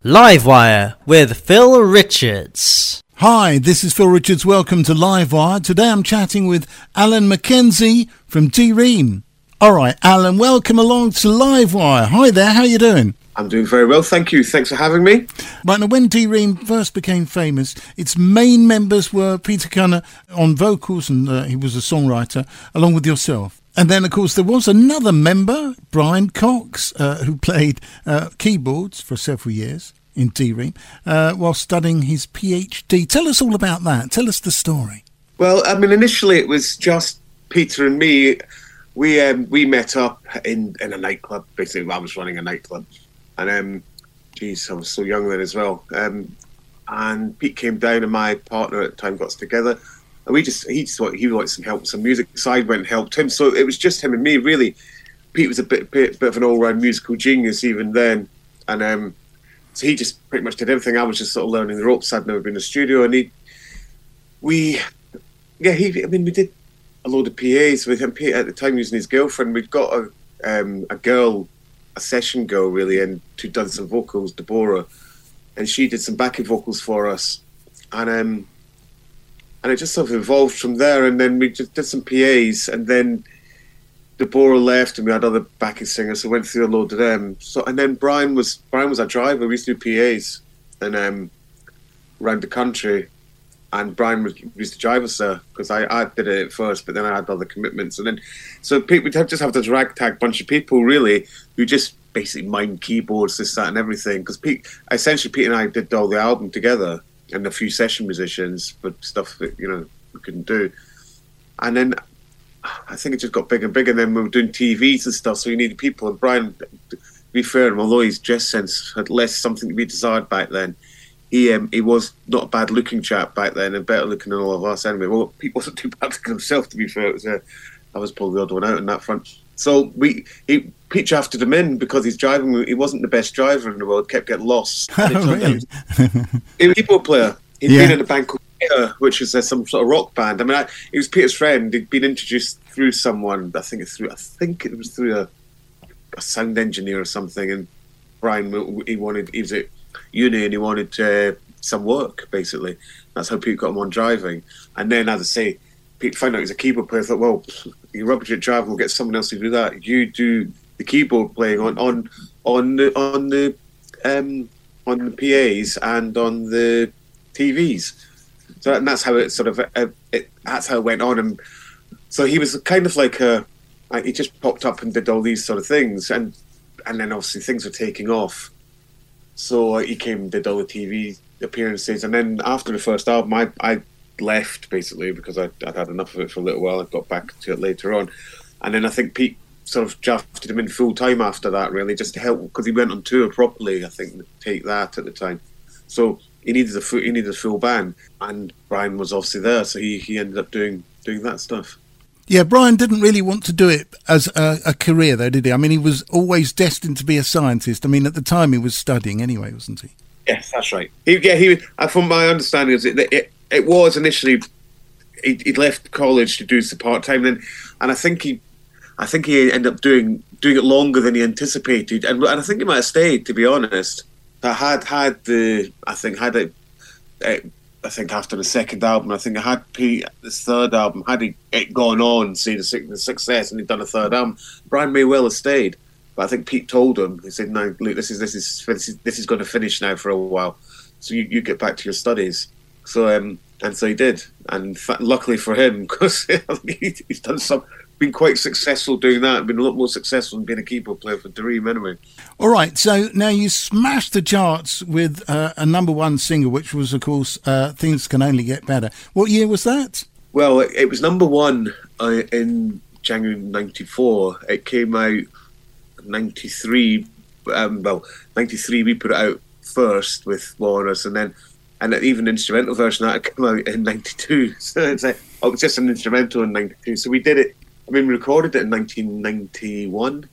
Livewire with Phil Richards. Hi, this is Phil Richards. Welcome to Livewire. Today I'm chatting with Alan McKenzie from D-Ream. All right, Alan, welcome along to Livewire. Hi there, how you doing? I'm doing very well, thank you. Thanks for having me. Right, now when D-Ream first became famous, its main members were Peter Cunner on vocals, and he was a songwriter, along with yourself. And then, of course, there was another member, Brian Cox, who played keyboards for several years in D-Ream while studying his PhD. Tell us all about that. Tell us the story. Well, I mean, initially it was just Peter and me. We met up in a nightclub. Basically, I was running a nightclub. And, I was so young then as well. And Pete came down and my partner at the time got us together. And he just thought he wanted some help with some music, so I went and helped him. So it was just him and me, really. Pete was a bit of an all-round musical genius even then. And so he just pretty much did everything. I was just sort of learning the ropes. I'd never been in the studio. And we did a load of PAs with him. Pete, at the time, using his girlfriend. We'd got a session girl, really, and who'd done some vocals, Deborah. And she did some backing vocals for us. And it just sort of evolved from there, and then we just did some PAs, and then Deborah left, and we had other backing singers, so went through a load of them. So, and then Brian was our driver. We used to do PAs and around the country, and Brian used to drive us there because I did it at first, but then I had other commitments, and then so we'd just have this ragtag bunch of people really who just basically mined keyboards, this, that, and everything. Because Pete and I did all the album together. And a few session musicians, but stuff that, we couldn't do. And then I think it just got bigger and bigger. And then we were doing TVs and stuff, so we needed people. And Brian, to be fair to him, although his dress sense had less something to be desired back then, he was not a bad looking chap back then, and better looking than all of us anyway. Well, Pete wasn't too bad looking himself, to be fair. I was probably the odd one out on that front. So Pete drafted him in because he's driving. He wasn't the best driver in the world. Kept getting lost. Really? He was a keyboard player. He'd been in a band called Peter, which was some sort of rock band. I mean, he was Peter's friend. He'd been introduced through someone. I think it was through a sound engineer or something. And Brian, he was at uni and he wanted some work. Basically, that's how Pete got him on driving. And then, as I say, Pete found out he was a keyboard player. I thought, well, you're rubbish at driving. We'll get someone else to do that. You do the keyboard playing on the PAs and on the TVs. So that's how it sort of that's how it went on. And so he was kind of like he just popped up and did all these sort of things, and then obviously things were taking off. So he came and did all the TV appearances, and then after the first album, I left basically because I'd had enough of it for a little while. I got back to it later on, and then I think Pete sort of drafted him in full time after that, really, just to help, because he went on tour properly. I think Take That at the time, so he needed a full band, and Brian was obviously there, so he ended up doing that stuff. Yeah, Brian didn't really want to do it as a career, though, did he? I mean, he was always destined to be a scientist. I mean, at the time he was studying anyway, wasn't he? Yes, that's right. He from my understanding, it was initially he left college to do some part time, and I think he ended up doing it longer than he anticipated, and I think he might have stayed, to be honest. I think after the second album, I think I had Pete, this third album, had it gone on, see the success, and he'd done a third album, Brian may well have stayed. But I think Pete told him, he said, "No, look, this is going to finish now for a while. So you get back to your studies." So and so he did, and luckily for him, because he's been quite successful doing that. Been a lot more successful than being a keyboard player for D-Ream anyway. All right, so now you smashed the charts with a number one single, which was, of course, "Things Can Only Get Better." What year was that? Well, it was number one in January '94. It came out 93. 93 we put it out first with Warner's, and even the instrumental version that came out in '92. So it's it was just an instrumental in '92. So we did it. I mean, we recorded it in 1991.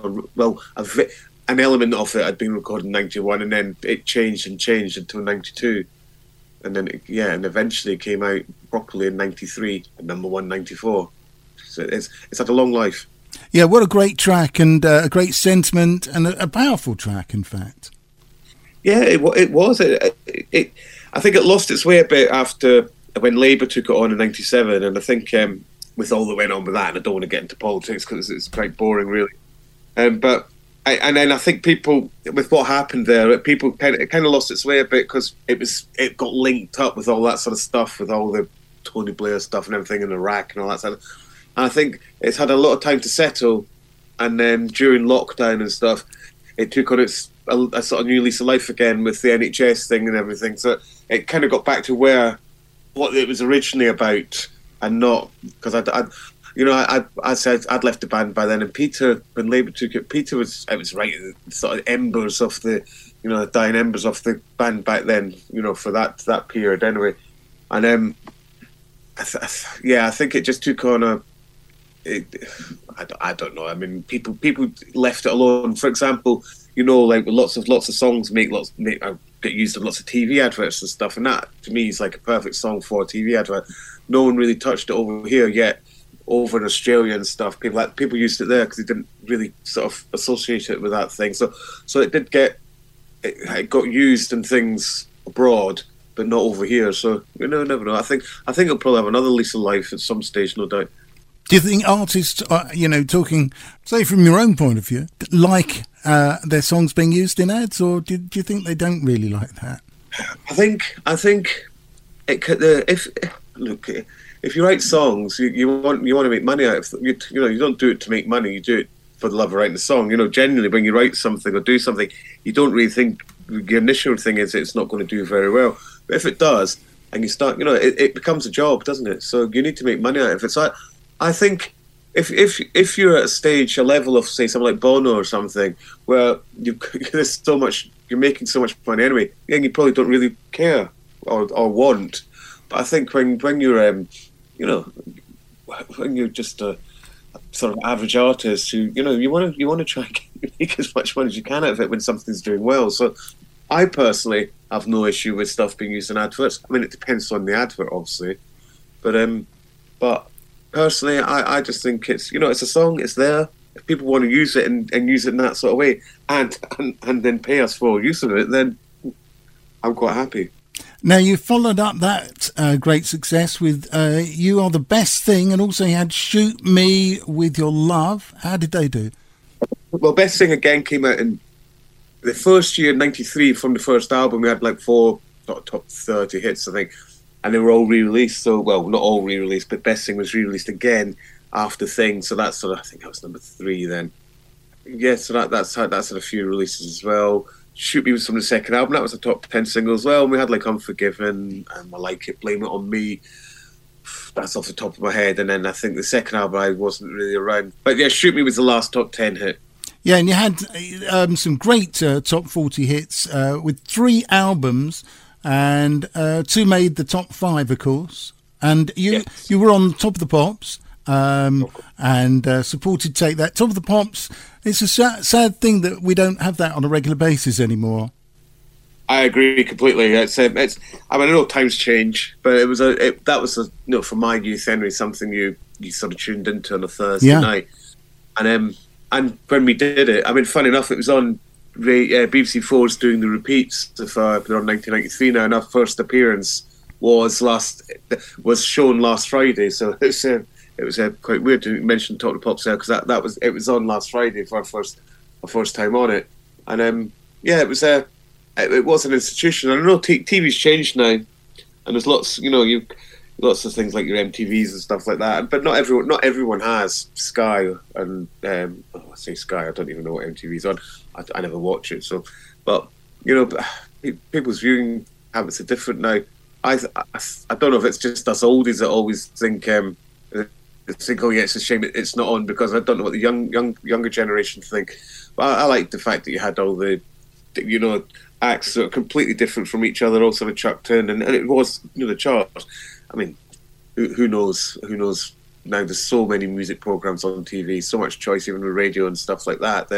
An element of it had been recorded in '91, and then it changed until '92, and then and eventually came out properly in '93 and number one '94. So it's had a long life. Yeah, what a great track, and a great sentiment, and a powerful track, in fact. Yeah, it was. I think it lost its way a bit after when Labour took it on in '97, and I think with all that went on with that, and I don't want to get into politics because it's quite boring, really. And then I think people, with what happened there, people kind of lost its way a bit because it got linked up with all that sort of stuff, with all the Tony Blair stuff and everything in Iraq and all that stuff. And I think it's had a lot of time to settle, and then during lockdown and stuff, it took on a sort of new lease of life again with the NHS thing and everything. So it kind of got back to what it was originally about, and not because I said I'd left the band by then, and Peter, when Labour took it, it was right at the sort of embers of the, dying embers of the band back then, for that period anyway. And I think it just took on I don't know. I mean, people left it alone. For example, like lots of songs get used in lots of TV adverts and stuff, and that to me is like a perfect song for a TV advert. No one really touched it over here yet. Over in Australia and stuff, people used it there because they didn't really sort of associate it with that thing. So it did it got used in things abroad, but not over here. So never know. I think it'll probably have another lease of life at some stage, no doubt. Do you think artists, talking, say from your own point of view, like their songs being used in ads, or do you think they don't really like that? I think it could. If you write songs, you want to make money out of them. You don't do it to make money. You do it for the love of writing the song. Generally, when you write something or do something, you don't really think your initial thing is it's not going to do very well. But if it does, and you start, it becomes a job, doesn't it? So you need to make money out of it. So I think if you're at a level of, say, something like Bono or something, where there's so much, you're making so much money anyway, then you probably don't really care or want. But I think when you're when you're just a sort of average artist who you want to try and make as much money as you can out of it when something's doing well. So I personally have no issue with stuff being used in adverts. I mean, it depends on the advert, obviously, but personally, I just think it's it's a song. It's there. If people want to use it and use it in that sort of way, and then pay us for use of it, then I'm quite happy. Now, you followed up that great success with You Are the Best Thing, and also you had Shoot Me With Your Love. How did they do? Well, Best Thing again came out in the first year, '93, from the first album. We had like 4 top 30 hits, I think, and they were all re-released. So, well, not all re-released, but Best Thing was re-released again after Thing. So that's I think that was number 3 then. Yeah, so that's had a few releases as well. Shoot Me was from the second album. That was a top 10 single as well. And we had like Unforgiven and I Like It, Blame It On Me. That's off the top of my head. And then I think the second album I wasn't really around. But yeah, Shoot Me was the last top 10 hit. Yeah, and you had some great top 40 hits with 3 albums, and 2 made the top 5, of course. And you were on Top of the Pops. And supported Take That. Top of the Pops, it's a sad thing that we don't have that on a regular basis anymore. I agree completely. I know times change, but that was from my youth anyway, something you sort of tuned into on a Thursday night. And when we did it, I mean, funny enough, it was on BBC 4's doing the repeats they're on 1993 now, and our first appearance was shown last Friday, so it was quite weird to mention Top of the Pops there, because it was on last Friday for our first time on it, and it was an institution. I don't know, TV's changed now, and there's lots lots of things like your MTVs and stuff like that, but not everyone has Sky, and I say Sky, I don't even know what MTV's on. I never watch it, so but people's viewing habits are different now. I don't know if it's just us oldies that always think. Oh yeah, it's a shame it's not on, because I don't know what the younger generation think. But I like the fact that you had all the acts that are completely different from each other all sort of chucked in, and it was the chart. I mean, who knows now? There's so many music programs on TV, so much choice even with radio and stuff like that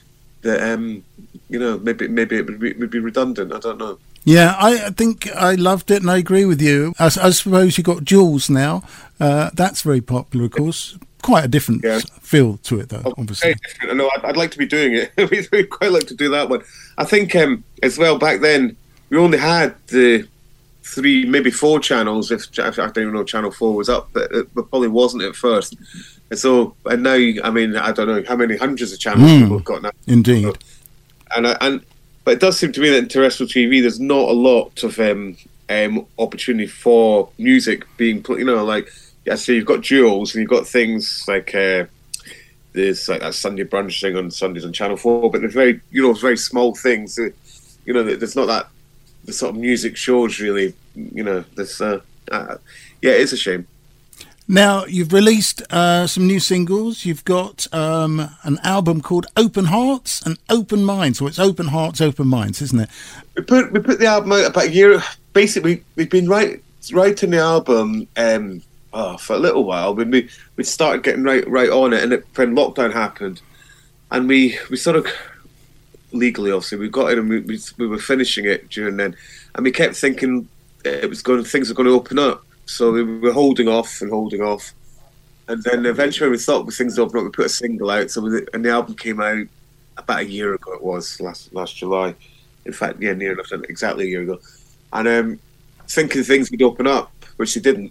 maybe it would be redundant. I don't know. Yeah, I think I loved it, and I agree with you. I suppose you got Jules now. That's very popular, of course. quite a different Yeah. feel to it, though, Very obviously. different. I know. I'd like to be doing it. We'd quite like to do that one. I think as well back then we only had the 3, maybe 4 channels. If I don't even know if Channel 4 was up, but it probably wasn't at first. And now, I mean, I don't know how many hundreds of channels people have got now. Indeed. But it does seem to me that in terrestrial TV, there's not a lot of opportunity for music being put. You know, like I say, you've got duels and you've got things like there's like that Sunday brunch thing on Sundays on Channel 4, but they're very small things. You know, there's not that the sort of music shows really. You know, there's it's a shame. Now, you've released some new singles. You've got an album called Open Hearts and Open Minds. So it's Open Hearts, Open Minds, isn't it? We put the album out about a year. Basically, we've been writing the album for a little while. We started getting right on it, and when lockdown happened, and we sort of legally, obviously, we got it, and we were finishing it during then, and we kept thinking things were going to open up. So we were holding off, and then eventually we thought things opened up. We put a single out, and the album came out about a year ago. It was last July. In fact, yeah, near enough, exactly a year ago. And thinking things would open up, which they didn't.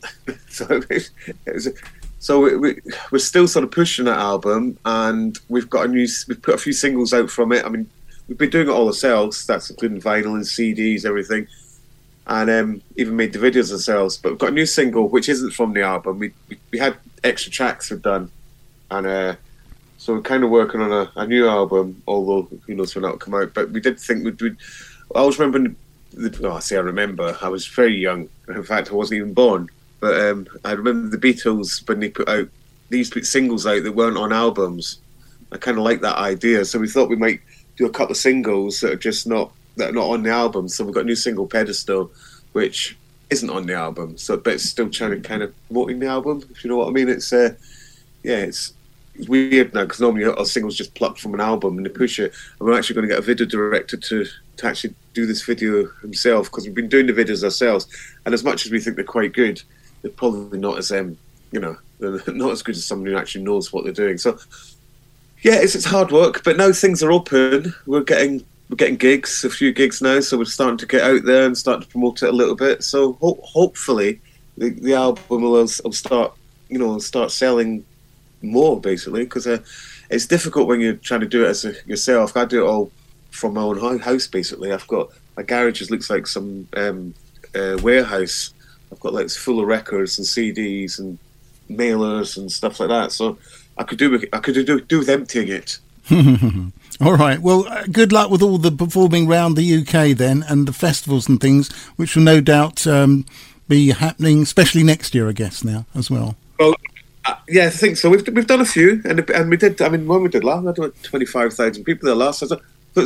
We're still sort of pushing that album, and we've put a few singles out from it. I mean, we've been doing it all ourselves. That's including vinyl and CDs, everything. And even made the videos ourselves. But we've got a new single which isn't from the album. We had extra tracks we've done, and so we're kind of working on a new album. Although who knows when that'll come out. But we did think we'd. I always remember. I remember. I was very young. In fact, I wasn't even born. But I remember the Beatles when they put singles out that weren't on albums. I kind of like that idea. So we thought we might do a couple of singles that are not on the album. So we've got a new single, Pedestal, which isn't on the album. So, but it's still trying to kind of promoting the album, if you know what I mean. It's it's weird now because normally our singles just plucked from an album and they push it. And we're actually going to get a video director to actually do this video himself, because we've been doing the videos ourselves. And as much as we think they're quite good, they're probably not as they're not as good as someone who actually knows what they're doing. So yeah, it's hard work. But now things are open. We're getting gigs, a few gigs now, so we're starting to get out there and start to promote it a little bit. So hopefully the album will start selling more, basically, because it's difficult when you're trying to do it as yourself. I do it all from my own house, basically. I've got my garage looks like some warehouse. I've got like full of records and CDs and mailers and stuff like that. So I could do with emptying it. All right. Well, good luck with all the performing round the UK then, and the festivals and things, which will no doubt be happening, especially next year, I guess, now as well. Well, yeah, I think so. We've done a few, and we did. I mean, when we did last, I had like 25,000 people there last. So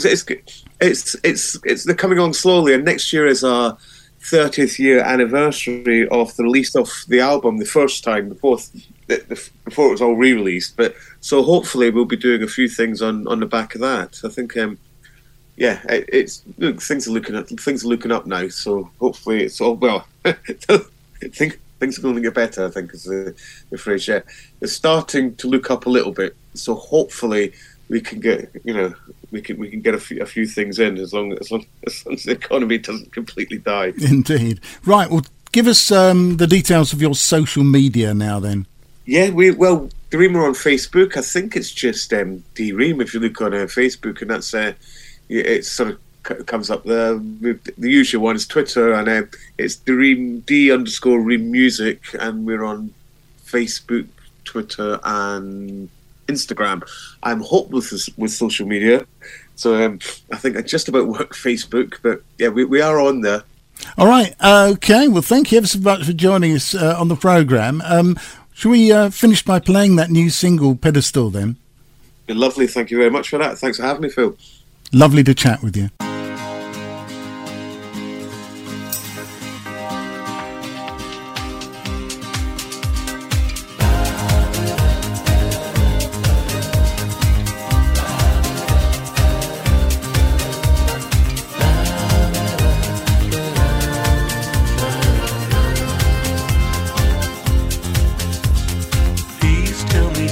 it's they're coming on slowly, and next year is our 30th year anniversary of the release of the album, the first time before it was all re-released. But so hopefully we'll be doing a few things on the back of that. I think things are looking up now. So hopefully it's all well. I think things are going to get better. I think is the phrase. Yeah, it's starting to look up a little bit. So hopefully we can get we can get a few things in as long as the economy doesn't completely die. Indeed. Right. Well, give us the details of your social media now then. Yeah, Dream are on Facebook. I think it's just Dream if you look on Facebook, and that's it sort of comes up there. The usual one is Twitter, and it's Dream D_Ream Music, and we're on Facebook, Twitter, and Instagram. I'm hopeless with social media, so I think I just about work Facebook, but yeah, we are on there. All right. Okay. Well, thank you ever so much for joining us on the programme. Shall we finish by playing that new single, Pedestal, then? Lovely. Thank you very much for that. Thanks for having me, Phil. Lovely to chat with you. Please tell me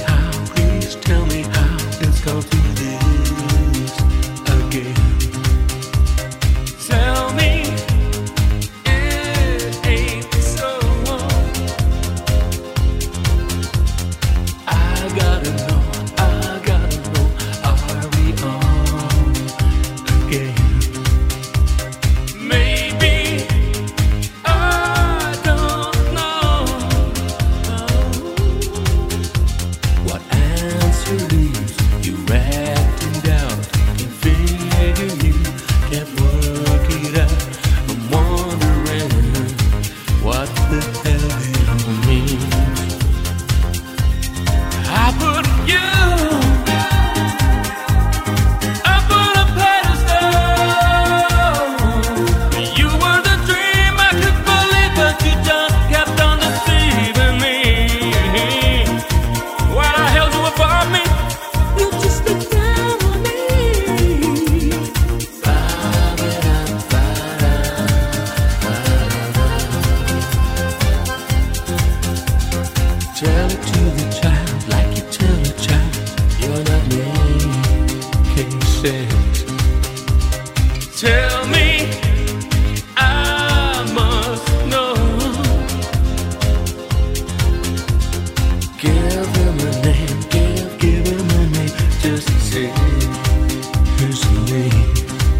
me, I must know. Give him a name, give him a name, just to say his name.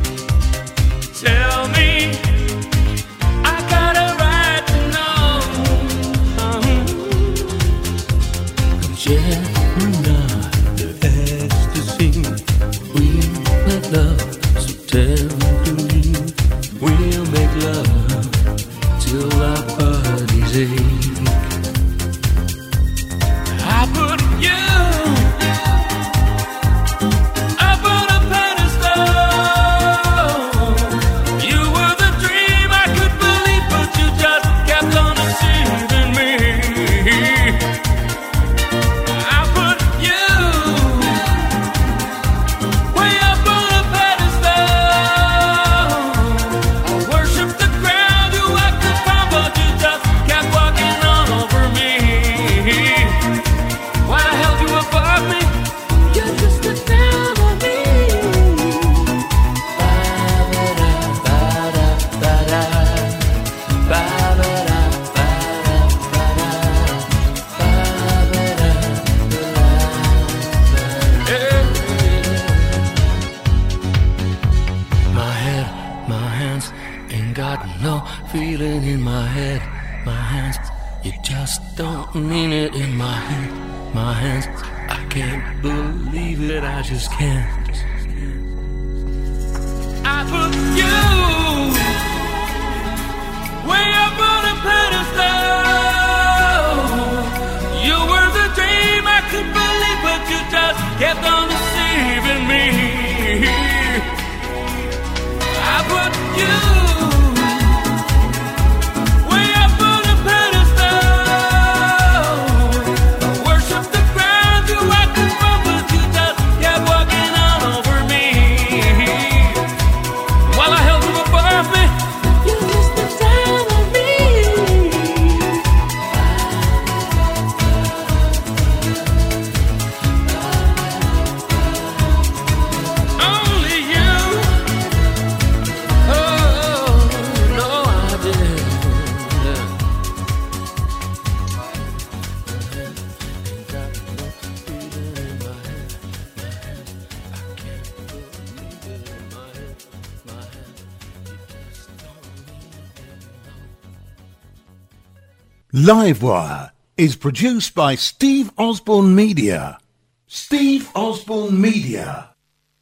Tell me, I got a right to know. Yeah, the ecstasy, we make love, so tell me, we'll make love till our bodies ache. I put you up on a pedestal. You were the dream I could believe, but you just kept on deceiving me. I put you way up on a pedestal. I worship the ground you walked upon, but you just kept walking on over me. Why I held you above me? You just looked down on me. My head, my hands, ain't got no feeling in my head. My hands, you just don't mean it in my head. My hands, I can't believe it, I just can't. I put you way up on a pedestal. You were the dream I could believe, but you just kept on deceiving me. I put you way up on a pedestal. I worship the ground you walked upon, but you just kept walking on over me. While I held you above me, you just looked down on me. Only you. Oh, no, I didn't. Livewire is produced by Steve Osborne Media. Steve Osborne Media.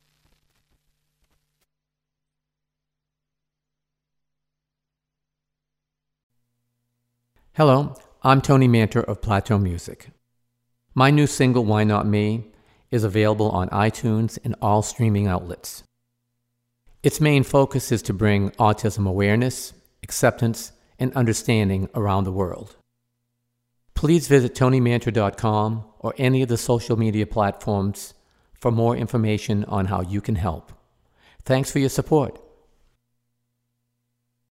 Hello, I'm Tony Manter of Plateau Music. My new single, Why Not Me, is available on iTunes and all streaming outlets. Its main focus is to bring autism awareness, acceptance, and understanding around the world. Please visit TonyManter.com or any of the social media platforms for more information on how you can help. Thanks for your support.